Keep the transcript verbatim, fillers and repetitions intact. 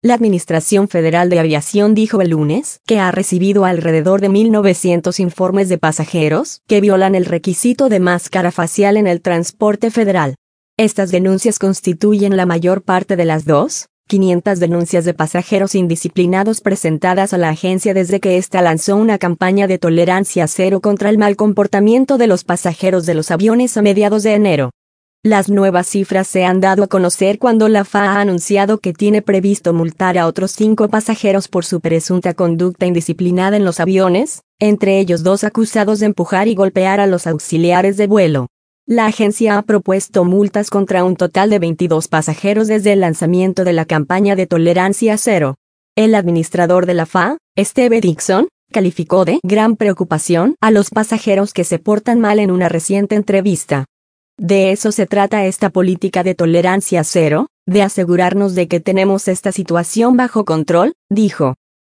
La Administración Federal de Aviación dijo el lunes que ha recibido alrededor de mil novecientos informes de pasajeros que violan el requisito de máscara facial en el transporte federal. Estas denuncias constituyen la mayor parte de las dos mil quinientas denuncias de pasajeros indisciplinados presentadas a la agencia desde que ésta lanzó una campaña de tolerancia cero contra el mal comportamiento de los pasajeros de los aviones a mediados de enero. Las nuevas cifras se han dado a conocer cuando la F A A ha anunciado que tiene previsto multar a otros cinco pasajeros por su presunta conducta indisciplinada en los aviones, entre ellos dos acusados de empujar y golpear a los auxiliares de vuelo. La agencia ha propuesto multas contra un total de veintidós pasajeros desde el lanzamiento de la campaña de tolerancia cero. El administrador de la F A A, Steve Dixon, calificó de gran preocupación a los pasajeros que se portan mal en una reciente entrevista. De eso se trata esta política de tolerancia cero, de asegurarnos de que tenemos esta situación bajo control, dijo.